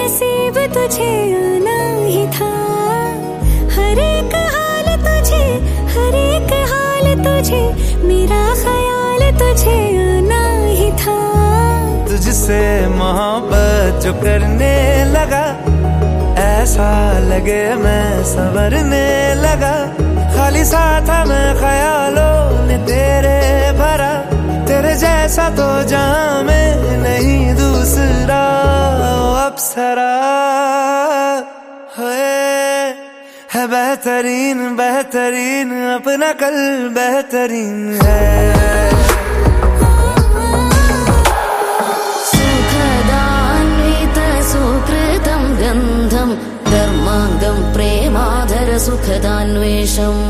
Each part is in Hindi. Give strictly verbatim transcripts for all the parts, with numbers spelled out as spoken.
नसीब तुझे आना ही था। हर एक हाल तुझे, हर एक हाल तुझे, मेरा ख्याल तुझे आना ही था। तुझसे मोहब्बत जो करने लगा, ऐसा लगे मैं संवरने लगा। खाली सा था मैं ख्यालों ने तेरे भरा, तेरे जैसा तो जहां में नहीं दूसरा। ओ अप्सरा है, है बेहतरीन बेहतरीन, अपना कल बेहतरीन है। गंधम धर्मांगम प्रेमाधर सुखदान्वेषम,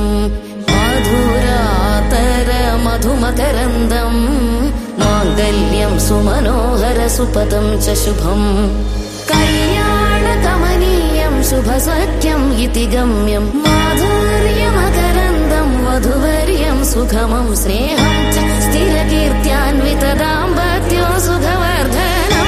मधुरातर मधुमकरंदम, मांगल्यम सुमनोहर सुपदम च शुभम। कल्याण कमनीयम शुभ सख्यम इति गम्यम, माधुर्यमकरंदम वधुवर्यम सुखमं स्नेहं च स्थिरकीर्त्यान्वित दाम्पत्यो सुखवर्धनम्।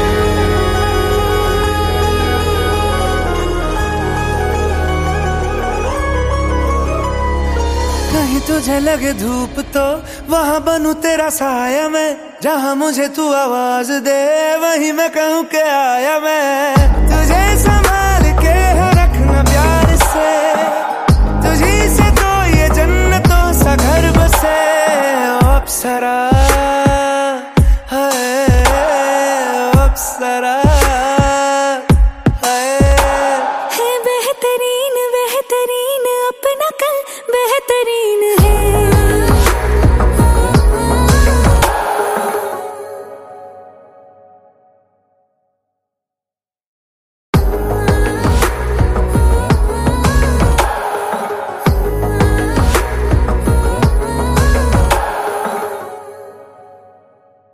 कहीं तुझे लगे धूप तो वहाँ बनूं तेरा साया मैं, जहाँ मुझे तू आवाज दे वहीं मैं कहूँ के आया मैं। तुझे संभाल के है रखना प्यार से, तुझी से तो ये जन्नतों सा घर बसे। ओ अप्सरा है, ओ अप्सरा है बेहतरीन बेहतरीन, अपना कल बेहतरीन है।